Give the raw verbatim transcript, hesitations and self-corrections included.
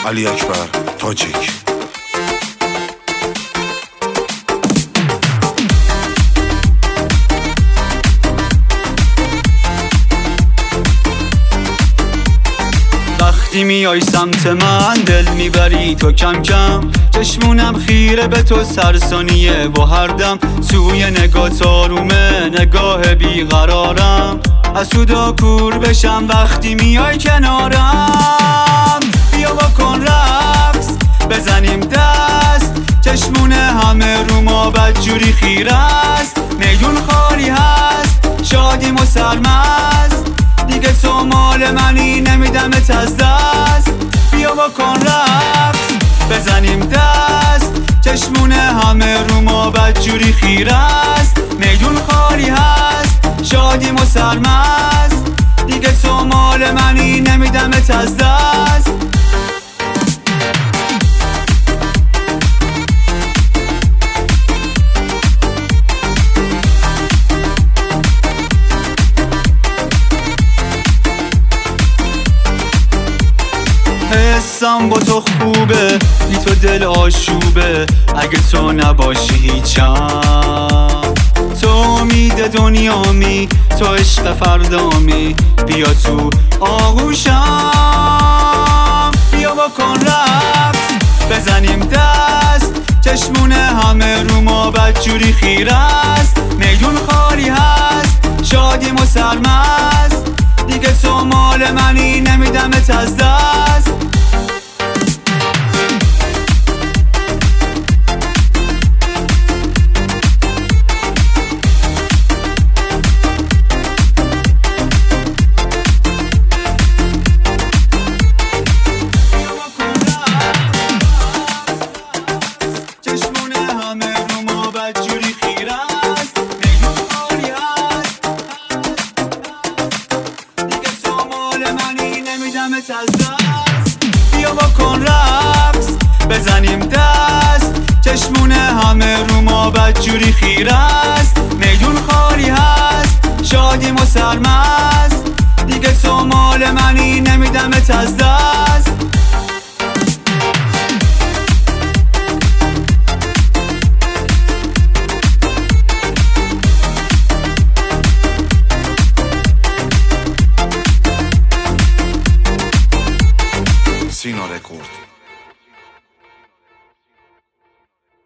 علی اکبر تاجیک. وقتی میای سمت من دل میبری تو کم کم، چشمونم خیره به تو سرسانیه و هر دم سوی نگاه آرومه نگاه بیقرارم، حسودا کور بشم وقتی میای کنارم. بیا بکن رقص بزنیم دست، چشمونه همه رو ما بدجوری خیره است، میدون خالی هست شادیم و سرمست، دیگه تو مال منی نمیدمت از دست. بیا بکن رقص بزنیم دست، چشمونه همه رو ما بدجوری خیره است، میدون خالی هست شادیم و سرمست، دیگه تو مال منی نمیدمت از دست. حسم با تو خوبه بی تو دل آشوبه، اگه تو نباشی هیچم، تو امید دنیامی تو عشق فردامی، بیا تو آغوشم. بیا بکن رقص بزنیم دست، چشمونه همه رو ما بدجوری خیره است، میدون خالی هست شادیم و سرمست، دیگه تو مال منی نمیدمت از دست. بیا بکن رقص بزنیم دست، چشمونه همه رو ما بدجوری خیره است، میدون خالی هست شادیم و سرمست، دیگه تو مال منی نمیدمت از دست.